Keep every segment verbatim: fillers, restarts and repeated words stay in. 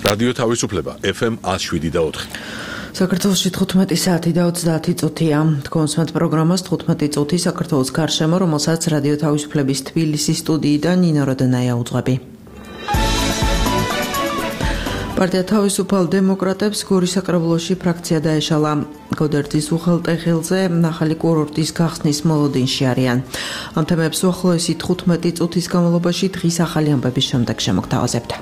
რადიო თავისუფლება ეფ ემ ათს შვიდი და ოთხი. საქართველოში თხუთმეტი საათი და ოცდაათი წუთია. თქვენს პროგრამას თხუთმეტი წუთი საქართველოს გარშემო, რომელსაც რადიო თავისუფლების თბილისის სტუდიიდან ნინო როდონაია უძღვები. პარტია თავისუფალ დემოკრატებს გორის საკრებულოში ფრაქცია დაეშალა. გოდერძის უღელტეხილზე ახალი კურორტის გახსნის მოლოდინში არიან. ამ თემებს უახლოესი თხუთმეტი წუთის განმავლობაში დღის ახალი ამბების შემდეგ შემოგთავაზებთ.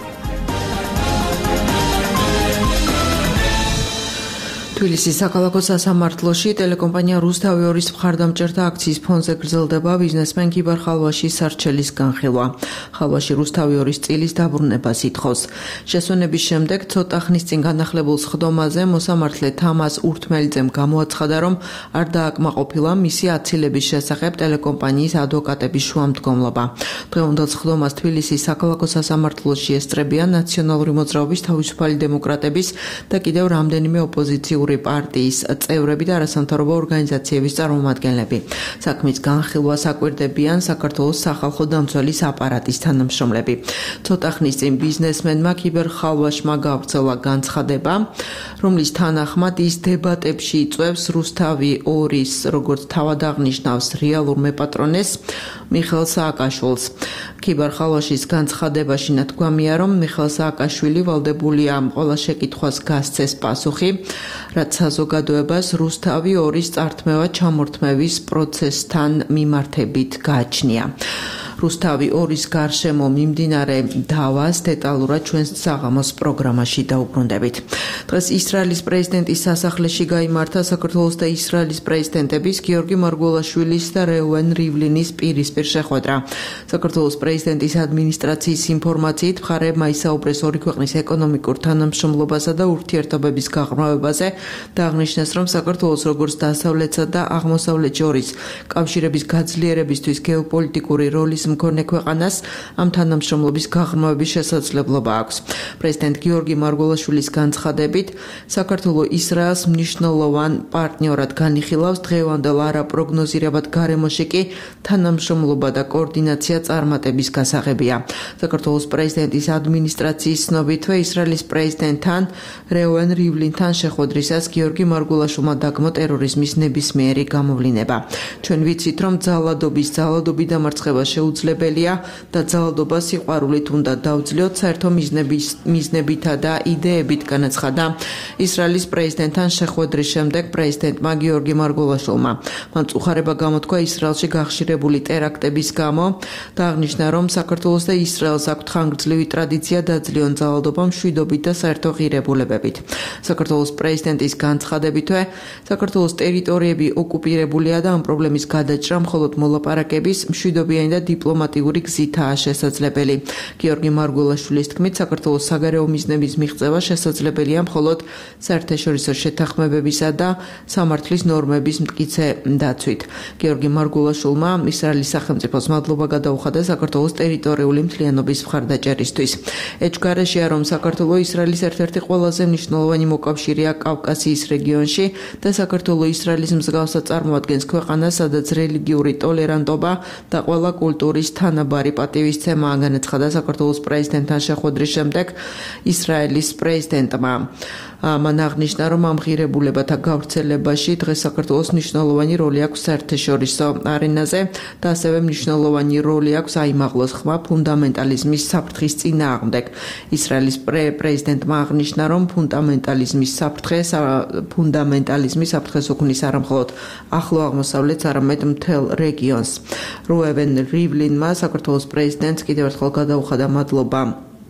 თბილისის საქალაქო სასამართლოში ტელეკომპანია რუსთავი ორის მხარდამჭერთა აქციის ფონზე გრძელდება ბიზნესმენ კიბარ ხალვაშის სარჩელის განხილვა. ხალვაში რუსთავი ორის წილის დაბრუნებას ითხოვს. შესვენების შემდეგ ცოტა ხნის წინ განახლებულ სხდომაზე მოსამართლე თამაზ ურთმელიძემ გამოაცხადა, რომ არ დააკმაყოფილა მისი აცილების შესახებ ტელეკომპანიის ადვოკატების შუამდგომლობა. დღევანდელ სხდომას თბილისის საქალაქო სასამართლოში ესწრებიან ნაციონალური მოძრაობის თავისუფალი დემოკრატების და კიდევ რამდენიმე ოპოზიციური პარტიის წევრები და არასამთავრობო ორგანიზაციების წარმომადგენლები. საქმის განხილვას აკვირდებიან საქართველოს სახალხო დამცველის აპარატის თანამშრომლები. ცოტა ხნის წინ ბიზნესმენმა კიბერ ხალვაშმა გავრცელა განცხადება, რომლის თანახმად ის დებატებში იწვევს რუსთავი ორის, როგორც თავად აღნიშნავს, რეალურ მეპატრონეს მიხეილ სააკაშვილს. კიბერ ხალვაშის განცხადებაში ნათქვამია, რომ მიხეილ სააკაშვილი ვალდებულია ყველა შეკითხვას გასცეს პასუხი, რაც საზოგადოებას რუსთავი ორის წართმევა ჩამორთმევის პროცესთან მიმართებით გააჩნია. რუსთავი ორის გარშემო მიმდინარე დავას დეტალურად ჩვენს საღამოს პროგრამაში დაუბრუნდებით. დღეს ისრაელის პრეზიდენტის სასახლეში გაიმართა საქართველოს და ისრაელის პრეზიდენტების გიორგი მარგველაშვილის და რეუენ რივლინის პირისპირ შეხვედრა. საქართველოს პრეზიდენტის ადმინისტრაციის ინფორმაციით მხარეებმა ისაუბრეს ორი ქვეყნის ეკონომიკურ თანამშრომლობასა და ურთიერთობების გაღრმავებაზე და აღნიშნეს, რომ საქართველოს როგორც დასავლეთსა და აღმოსავლეთ შორის კავშირების გაძლიერებისთვის გეოპოლიტიკური როლის მქონე ქვეყანას ამ თანამშრომლობის გაღრმავების შესაძლებლობა აქვს. პრეზიდენტ გიორგი მარგველაშვილის განცხადებით, საქართველო ისრაელს მნიშვნელოვან პარტნიორად განიხილავს, დღევანდელ არაპროგნოზირებად გარემოში კი თანამშრომლობა და კოორდინაცია წარმატების გასაღებია. საქართველოს პრეზიდენტის ადმინისტრაციის ცნობითვე ისრაელის პრეზიდენტთან რეუენ რივლინთან შეხვედრისას გიორგი მარგველაშვილმა დაგმო ტერორიზმის ნებისმიერი გამოვლინება. ჩვენ ვიცით, რომ ძალადობის ძალადობი დამარცხება შეუძლებელია და ძალადობა სიყვარულით უნდა დავძლიოთ, საერთო მიზნების მიზნებითა და იდეებით განაცხადა ისრაელის პრეზიდენტთან შეხვედრის შემდეგ პრეზიდენტმა გიორგი მარგველაშვილმა. მან წუხარება გამოთქვა ისრაელში გახშირებული ტერაქტების გამო და აღნიშნა, რომ საქართველოს და ისრაელს აქვთ ხანგრძლივი ტრადიცია დაძლიონ ძალადობა მშვიდობით და საერთო ღირებულებებით. საქართველოს პრეზიდენტის განცხადებითვე, საქართველოს ტერიტორიები ოკუპირებულია და ამ პრობლემის გადაჭრა მხოლოდ მოლაპარაკების, მშვიდობიანი და დიპლომატიური გზითაა შესაძლებელი. გიორგი მარგველაშვილის თქმით, საქართველოს საგარეო მიზნების მიღწევა შესაძლებელია მხოლოდ საერთაშორისო შეთანხმებებისა და სამართლის ნორმების მტკიცე დაცვით. გიორგი მარგველაშვილმა ისრაელის სახელმწიფოს მადლობა გადაუხადა საქართველოს ტერიტორიული მთლიანობის მხარდაჭერისთვის. ეჭვგარეშეა, რომ საქართველო ისრაელის ერთ-ერთი ყველაზე მნიშვნელოვანი მოკავშირეა კავკასიის რეგიონში და საქართველო ისრაელის მსგავსად წარმოადგენს ქვეყანას, სადაც რელიგიური ტოლერანტობა და ყველა კულტურის თანაბარი პატივისცემაა, განაცხადა საქართველოს პრეზიდენტთან შეხვედრის შემდეგ ისრაელის პრეზიდენტმა. მან აღნიშნა, რომ ამ ღირებულებათა გავრცელებაში დღეს საქართველოს მნიშვნელოვანი როლი აქვს საერთაშორისო არენაზე და ასევე მნიშვნელოვანი როლი აქვს აიმაღლოს ხმა ფუნდამენტალიზმის საფრთხის წინააღმდეგ. ისრაელის პრეზიდენტმა აღნიშნა, რომ ფუნდამენტალიზმის საფრთხე ფუნდამენტალიზმის საფრთხეს უქმნის არა მხოლოდ ახლო აღმოსავლეთს, არამედ მთელ რეგიონს. რეუენ რივლინმა საქართველოს პრეზიდენტს კიდევ ერთხელ გადაუხადა მადლობა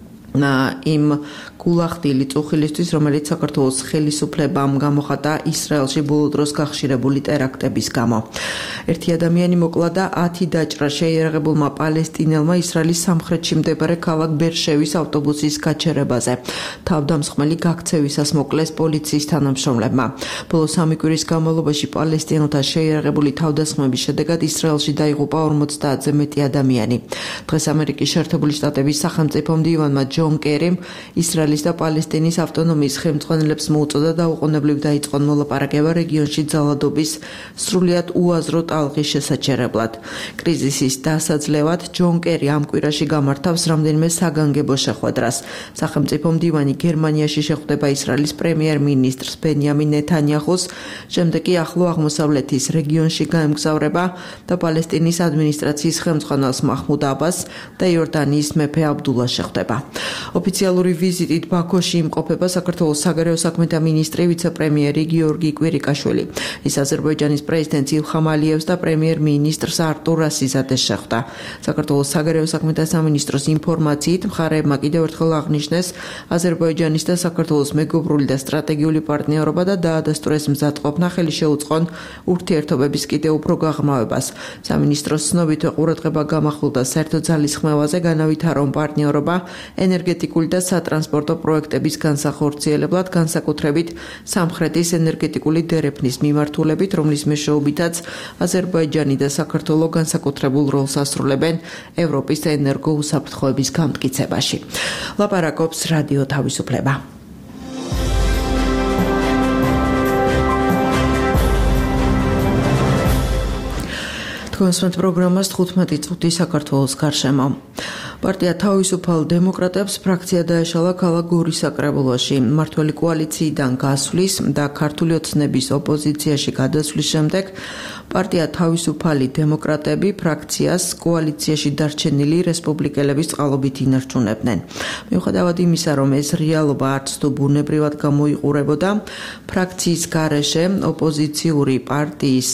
იმ გულახდილი წუხილისთვის, რომელიც საქართველოს ხელისუფლებამ გამოხატა ისრაელში ბოლო დროს გახშირებული ტერაქტების გამო. ერთი ადამიანი მოკლა და ათი დაჭრა შეიარაღებულმა პალესტინელმა ისრაელის სამხრეთში მდებარე ქალაქ ბერშევის ავტობუსის გაჩერებაზე. თავდამსხმელი გაქცევისას მოკლეს პოლიციის თანამშრომლებმა. ბოლო სამი კვირის განმავლობაში პალესტინელთა შეიარაღებული თავდასხმების შედეგად ისრაელში დაიღუპა ორმოცდაათზე მეტი ადამიანი. დღეს ამერიკის შეერთებული შტატების სახელმწიფო მდივანმა ჯონ კერიმ ისრაელის ისრაელის და პალესტინის ავტონომიის ხელმძღვანელებს მოუწოდა დაუყოვნებლივ დაიწყონ მოლაპარაკება რეგიონში ძალადობის სრულიად უაზრო ტალღის შესაჩერებლად. კრიზისის დასაძლევად ჯონ კერი ამ კვირაში გამართავს რამდენიმე საგანგებო შეხვედრას. სახელმწიფო მდივანი გერმანიაში შეხვდება ისრაელის პრემიერ-მინისტრს ბენიამინ ნეთანიაჰუს, შემდეგ კი ახლო აღმოსავლეთის რეგიონში გაემგზავრება და პალესტინის ადმინისტრაციის ხელმძღვანელს მაჰმუდ აბას და იორდანიის მეფე აბდულა შეხვდება. ოფიციალური ვიზიტით ბაქოში იმყოფება საქართველოს საგარეო საქმეთა მინისტრი ვიცე-პრემიერი გიორგი კვირიკაშვილი. ის აზერბაიჯანის პრეზიდენტ ილხამ ალიევს და პრემიერ-მინისტრს არტურ ასიზადეს შეხვდა. საქართველოს საგარეო საქმეთა სამინისტროს ინფორმაციით მხარეებმა კიდევ ერთხელ აღნიშნეს აზერბაიჯანის და საქართველოს მეგობრული და სტრატეგიული პარტნიორობა და დაადასტურეს მზადყოფნა ხელი შეუწყონ ურთიერთობების კიდევ უფრო გაღრმავებას. სამინისტროს ცნობით ყურადღება გამახვილდა საერთო ძალისხმევაზე, განავითარა რომ პარტნიორობა ენერგეტიკული და სატრანსპორტო პროექტების განსახორციელებლად, განსაკუთრებით სამხრეთის ენერგეტიკული დერეფნის მიმართულებით, რომლის მეშვეობითაც აზერბაიჯანი და საქართველო განსაკუთრებულ როლს ასრულებენ ევროპის ენერგოუსაფრთხოების გამტკიცებაში. ლაპარაკობს რადიო თავისუფლება. თქვენს პროგრამას თხუთმეტი წუთი საქართველოს გარშემო. პარტია თავისუფალ დემოკრატებს ფრაქცია დაეშალა ქალაქ გორის საკრებულოში. მმართველი კოალიციიდან გასვლის და ქართული ოცნების ოპოზიციაში გადასვლის შემდეგ პარტია თავისუფალი დემოკრატები ფრაქციას კოალიციაში დარჩენილი რესპუბლიკელების წყალობით ინარჩუნებდნენ. მიუხედავად იმისა, რომ ეს რეალობა არც თუ ბუნებრივად გამოიყურებოდა, ფრაქციის გარეშე ოპოზიციური პარტიის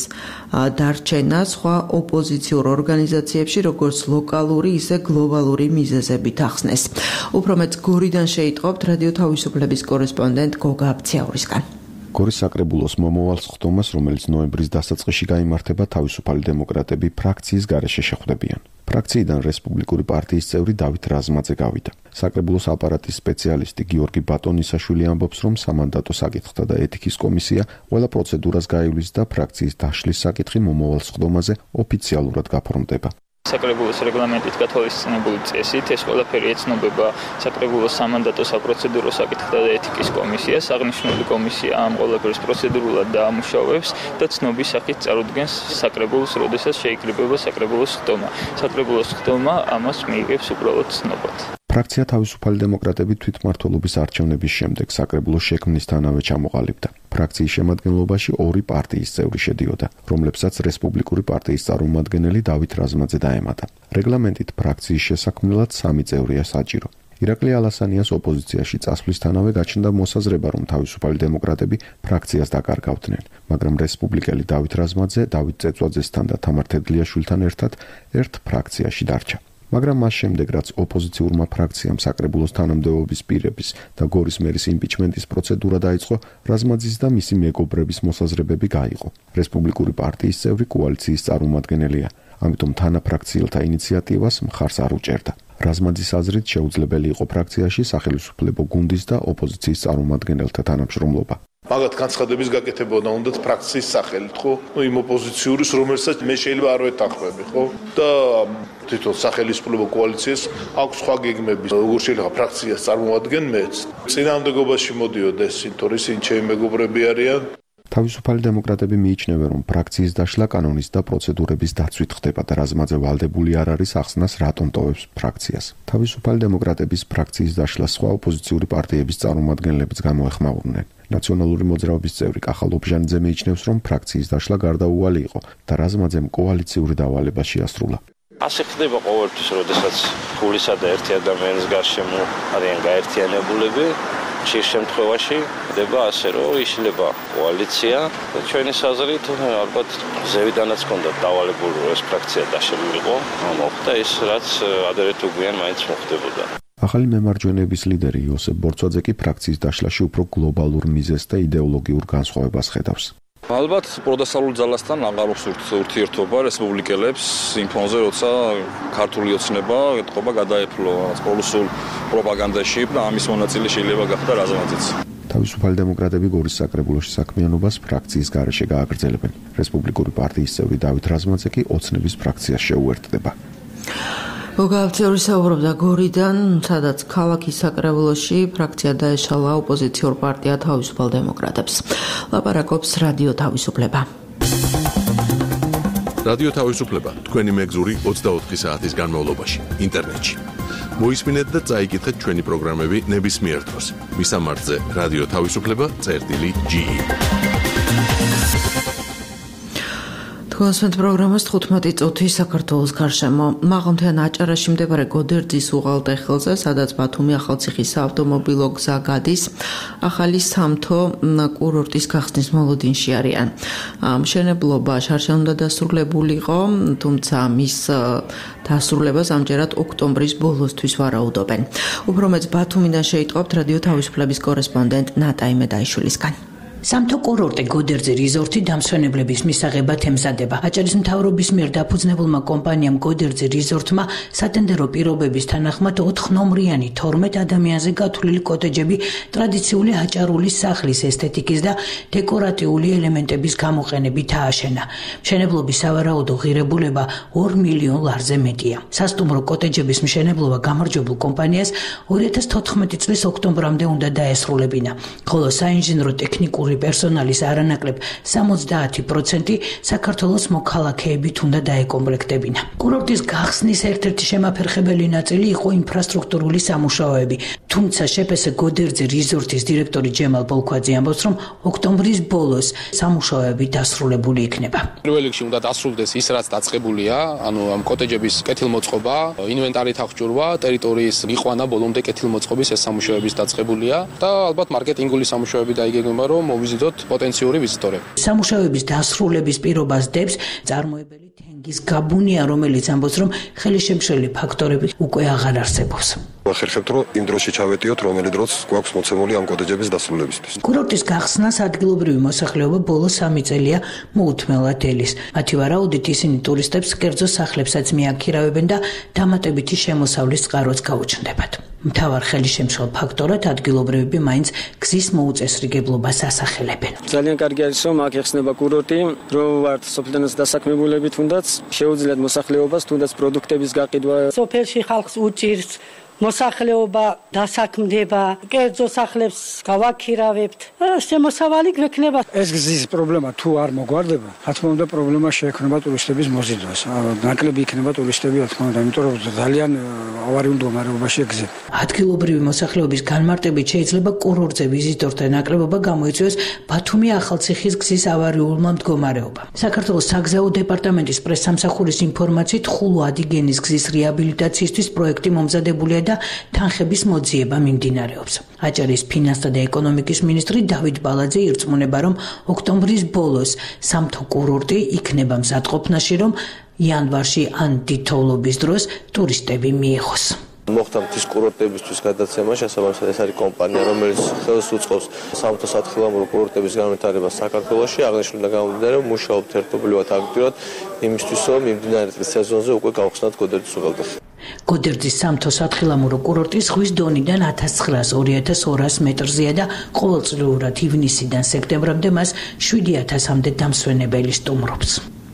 დარჩენა სხვა ოპოზიციურ ორგანიზაციებში როგორც ლოკალური, ისე გლობალური მიზეზებით ახსნეს. უფრო მეტ გორიდან შეიტყობთ რადიო თავისუფლების კორესპონდენტ გოგა აბციაურისგან. გორის საკრებულოს მომავალ სხდომას, რომელიც ნოემბრის დასაწყისში გაიმართება, თავისუფალი დემოკრატები ფრაქციის გარეშე შეხვდებიან. ფრაქციიდან რესპუბლიკური პარტიის წევრი დავით რაზმაძე გავიდა. საკრებულოს აპარატის სპეციალისტი გიორგი ბატონისაშვილი ამბობს, რომ სამანდატო საკითხთა და ეთიკის კომისია ყველა პროცედურას გაივლის და ფრაქციის დაშლის საკითხი მომავალ სხდომაზე ოფიციალურად გაფორმდება. საკრებულოს რეგლამენტით გათვალისწინებული წესით ეს ყველაფერი ეცნობება საკრებულოს სამანდატო საპროცედურო საკითხთა და ეთიკის კომისიას. აღნიშნული კომისია ამ ყველაფერს პროცედურულად დაამუშავებს და ცნობის სახით წარუდგენს საკრებულოს, როდესაც შეიკრიბება საკრებულოს სხდომა. საკრებულოს სხდომა ამას მიიღებს უბრალოდ ცნობად. ფრაქცია თავისუფალი დემოკრატები თვითმმართველობის არჩევნების შემდეგ საკრებულოს შექმნისთანავე ჩამოყალიბდა. ფრაქციის შემადგენლობაში ორი პარტიის წევრი შედიოდა, რომლებსაც რესპუბლიკური პარტიის წარმომადგენელი დავით რაზმაძე დაემატა. რეგლამენტით ფრაქციის შესაქმნელად სამი წევრია საჭირო. ირაკლი ალასანიას ოპოზიციაში წასვლისთანავე გაჩნდა მოსაზრება, რომ თავისუფალი დემოკრატები ფრაქციას დაკარგავდნენ, მაგრამ რესპუბლიკელი დავით რაზმაძე, დავით წეწვაძესთან და თამარ თედლიაშვილთან ერთად ერთ ფრაქციაში დარჩა. მაგრამ მას შემდეგ, რაც ოპოზიციურმა ფრაქციამ საკრებულოს თანამდებობის პირების და გორის მერის იმპიჩმენტის პროცედურა დაიწყო, რაზმაძის და მისი მეგობრების მოსაზრებები გაიყო. რესპუბლიკური პარტიის წევრი კოალიციის წარმომადგენელია, ამიტომ თანაფრაქციელთა ინიციატივას მხარს არ უჭერდა. რაზმაძის აზრით შეუძლებელი იყო ფრაქციაში სახელმწიფო გუნდის და ოპოზიციის წარმომადგენელთა თანამშრომლობა. მაგათ განცხადების გაკეთება უნდა ფრაქციის სახელით, ხო? ნუ იმ ოპოზიციური, რომელსაც მე შეიძლება არ ვეთანხმები, ხო? და თვითონ სახელმწიფო კოალიციას აქვს სხვა გეგმები, როგორ შეიძლება ფრაქციას წარმოადგენ მეც. წინააღმდეგობაში მოდიოდა ეს, თორე ისინი ჩემი მეგობრები არიან. თავისუფალი დემოკრატები მიიჩნევენ, რომ ფრაქციის დაშლა კანონის და პროცედურების დაცვით ხდება და რაზმაძე ვალდებული არ არის ახსნას რატომ ტოვებს ფრაქციას. თავისუფალი დემოკრატების ფრაქციის დაშლას სხვა ოპოზიციური პარტიების წარმომადგენლებიც გამოეხმაურნენ. ნაციონალური მოძრაობის წევრი კახალ ობჟანიძე მიიჩნევს, რომ ფრაქციის დაშლა გარდაუვალი იყო და რაზმაძემ კოალიციური დავალება შეასრულა. ასე ხდება ყოველთვის, როდესაც ფულისა და ერთი ადამიანის გარშემო არიან გაერთიანებულები. ხშირ შემთხვევაში ხდება ასე, რომ იშლება კოალიცია და ჩვენი საზრით ალბათ ზევიდანაც ჰქონდა დავალებული, რომ ეს ფრაქცია დაშლილიყო, მოხდა ის, რაც ადრე თუ გვიან მაინც მოხდებოდა. ახალი მემარჯვენეების ლიდერი იოსებ ბორცვაძე კი ფრაქციის დაშლაში უფრო გლობალურ მიზეზს და იდეოლოგიურ განსხვავებას ხედავს. ალბათ პროდასავლურ ძალასთან აღარ უხსურთ ურთიერთობა რესპუბლიკელებს იმ ფონზე, როცა ქართული ოცნება ეთყობა გადაეფლო პოლუსულ პროპაგანდაში და ამის მონაწილე შეიძლება გახდა რაზმაძეც. თავისუფალი დემოკრატები გორის საკრებულოში საქმიანობას ფრაქციის გარეშე გააგრძელებენ. რესპუბლიკური პარტიის წევრი დავით რაზმაძე კი ოცნების ფრაქციას შეუერთდება. მოგავწევრი საუბრობდა გორიდან, სადაც ქალაქის საკრებულოში ფრაქცია დაეშალა ოპოზიციურ პარტია თავისუფალ დემოკრატებს. ლაპარაკობს რადიო თავისუფლება. რადიო თავისუფლება თქვენი მეგზური ოცდაოთხი საათის განმავლობაში ინტერნეტში. მოისმინეთ და წაიკითხეთ ჩვენი პროგრამები ნებისმიერ დროს. მისამართზე რადიო თავისუფლება წერტილი ჯი. კონსვენთ პროგრამას თხუთმეტი წუთი საქართველოს გარშემო. მაღალმთიან აჭარაში მდებარე გოდერძის უღალტეხილზე, სადაც ბათუმი ახალციხის საავტომობილო გზა გადის, ახალი სამთო კურორტის გახსნის მოლოდინში არიან. მშენებლობა შარშან უნდა დასრულებულიყო, თუმცა მის დასრულებას ამჯერად ოქტომბრის ბოლოსთვის ვარაუდობენ. უფრო მეც ბათუმიდან შეიტყობთ რადიო თავისუფლების კორესპონდენტ ნატა იმედაიშვილისგან. სამთო კურორტი გოდერძი რიზორტი დამსვენებლების მისაღებად ემზადება. აჭარის მთავრობის მიერ დაფუძნებულმა კომპანიამ გოდერძი რიზორტმა სატენდერო პირობების თანახმად ოთხნომრიანი თორმეტ ადამიანზე გათვლილი კოტეჯები ტრადიციული აჭარული სახლის ესთეტიკის და დეკორატიული ელემენტების გამოყენებით ააშენა. მშენებლობის სავარაუდო ღირებულება ორ მილიონ ლარზე მეტია. სასტუმრო კოტეჯების მშენებლობა გამარჯვებულ კომპანიას ორი ათას თოთხმეტი წლის ოქტომბრამდე უნდა დაესრულებინა, ხოლო საინჟინრო ტექნიკური პერსონალის არანაკლებ სამოცდაათი პროცენტი საქართველოს მოქალაქეებით უნდა დაეკომპლექტებინა. კურორტის გახსნის ერთ-ერთი შემაფერხებელი ნაწილი იყო ინფრასტრუქტურული სამუშაოები, თუმცა შეფესე გოდერძი რიზორტის დირექტორი ჯემალ ბოლქვაძე ამბობს, რომ ოქტომბრის ბოლოს სამუშაოები დასრულებული იქნება. პირველ რიგში უნდა დასრულდეს ის, რაც დაწყებულია, ანუ ამ კოტეჯების კეთილმოწყობა, ინვენტარით აღჭურვა, ტერიტორიის იყვანა ბოლომდე კეთილმოწყობის ეს სამუშაოების დაწყებულია და ალბათ მარკეტინგული სამუშაოები დაიგეგმება, რომ მოვიზიდოთ პოტენციური ვიზიტორები. სამუშაოების დასრულების პირობას დებს წარმოებელი თენგის გაბუნია, რომელიც ამბობს, რომ ხელისშემშლელი ფაქტორები უკვე აღარ არსებობს. ვახერხებთ, რომ იმ დროში ჩავეტიოთ, რომელი დროც გვაქვს მოცემული ამ კოტეჯების დასრულებისთვის. კურორტის გახსნას ადგილობრივი მოსახლეობა ბოლო სამი წელია მოუთმელად ელის. მათი ვარაუდით ისინი ტურისტებს კერძო სახლებსაც მიაქირავებენ და დამატებითი შემოსავლის წყაროც გაუჩნდებათ. მთავარ ხელისშემშლელ ფაქტორად ადგილობრივები მაინც გზის მოუწესრიგებლობას ასახელებენ. ძალიან კარგი არის, რომ აქ ეხსნება კურორტი, რომ ვართ სოფლენას დასაქმებულები, თუნდაც შეუძლიათ მოსახლეობას, თუნდაც პროდუქტების გაყიდვა. სოფელში ხალხს უჭირს მოსახლეობა დასაქმდება, კერძო სახლებს გავაქირავებთ. შემოსავალი გვექნება. ეს გზის პრობლემა თუ არ მოგვარდება, რა თქმა უნდა პრობლემა შეექმნება ტურისტების მოზიდვას. ნაკლები იქნება ტურისტები, რა თქმა უნდა, იმიტომ რომ ძალიან ავარიულ მდგომარეობაში გზები. ადგილობრივი მოსახლეობის განმარტებით შეიძლება კურორტზე ვიზიტორთა ნაკლებობა გამოიწვიოს ბათუმი ახალციხის გზის ავარიულმა მდგომარეობამ. საქართველოს საგზაო დეპარტამენტის პრესსამსახურის ინფორმაციით ხულო ადიგენის გზის რეაბილიტაციისთვის პროექტი მომზადებულია და თანხების მოძიება მიმდინარეობს. აჭარის ფინანსთა და ეკონომიკის მინისტრი დავით ბალაძე ირწმუნება, რომ ოქტომბრის ბოლოს სამთო კურორტი იქნება მზადყოფნაში, რომ იანვარში ან თითოეულობის დროს ტურისტები მიიღოს. მოხდა მთის კურორტებისთვის გადაცემა, შესაბამისად ეს არის კომპანია, რომელიც ხელს უწყობს სამთო სათხილამურო კურორტების განვითარებას საქართველოში. აღნიშნულიდან გამომდინარე, მუშაობთ ერთობლივად აქტიურად იმისთვის, რომ მიმდინარე წლის სეზონზე უკვე გავხსნათ გოდერძის უღელტეხილს. გოდერძის სამთო სათხილამურო კურორტი ზღვის დონიდან ათას ცხრაას ორი ათას ორას მეტრზეა და ყოველწლიურად ივნისიდან სექტემბრამდე მას შვიდი ათასამდე დამსვენებელი სტუმრობს.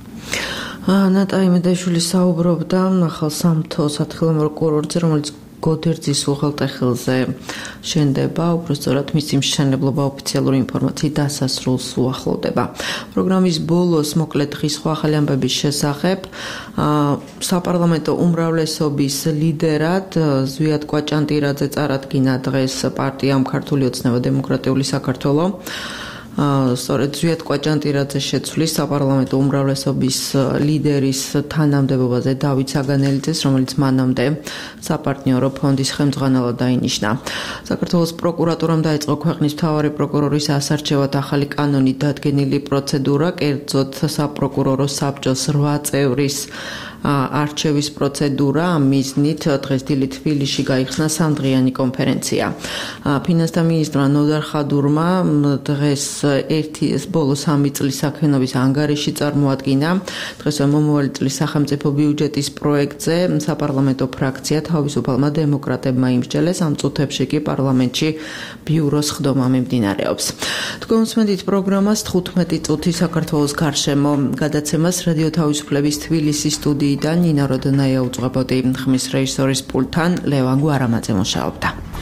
ნატა იმედაიშვილი საუბრობდა ახალ სამთო სათხილამურო კურორტზე, რომელიც გოდერძის უღელტეხილზე შენდება, უბრალოდ მისი მშენებლობა ოფიციალური ინფორმაციით დასასრულს უახლოვდება. პროგრამის ბოლოს მოკლედ დღის სხვა ახალი ამბების შესახებ საპარლამენტო უმრავლესობის ლიდერად ზვიად კვაჭანტირაძე წარადგინა დღეს პარტიამ ქართული ოცნება დემოკრატიული საქართველო. სწორედ ზვიად კვაჭანტირაძე შეცვლის საპარლამენტო უმრავლესობის ლიდერის თანამდებობაზე დავით საგანელიძეს, რომელიც მანამდე საპარტნიორო ფონდის ხელმძღვანელად დაინიშნა. საქართველოს პროკურატურამ დაიწყო ქვეყნის მთავარი პროკურორის ასარჩევად ახალი კანონით დადგენილი პროცედურა, კერძოდ საპროკურორო საბჭოს რვა წევრის არჩევის პროცედურა. ამ მიზნით დღეს დილით თბილისში გაიხსნა სამდღიანი კონფერენცია. ფინანსთა მინისტრმა ნოდარ ხადურმა დღეს ერთი ბოლო სამი წლის საქმიანობის ანგარიში წარმოადგინა. დღეს მომავალი წლის სახელმწიფო ბიუჯეტის პროექტზე საპარლამენტო ფრაქცია თავისუფალმა დემოკრატებმა იმსჯელეს, ამ წუთებში კი პარლამენტში ბიუროს ხდომა მიმდინარეობს. თქვენ უსმენთ პროგრამას თხუთმეტი წუთი საქართველოს გარშემო გადაცემას რადიო თავისუფლების თბილისის სტუდიიდან ნინა როდონაია უძღვებოდი, ხმის რეჟისორის პულტთან ლევან გვარამაძე მუშაობდა.